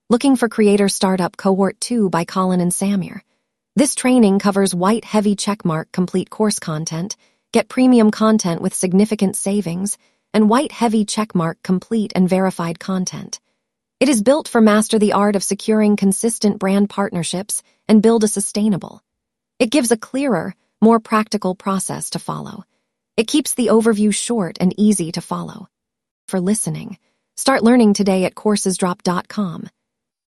Looking for Creator Startup Cohort 2 by Colin and Samir. This training covers white heavy checkmark complete course content, get premium content with significant savings, and white heavy checkmark complete and verified content. It is built for master the art of securing consistent brand partnerships and build a sustainable. It gives a clearer, more practical process to follow. It keeps the overview short and easy to follow. For listening, start learning today at coursesdrop.com.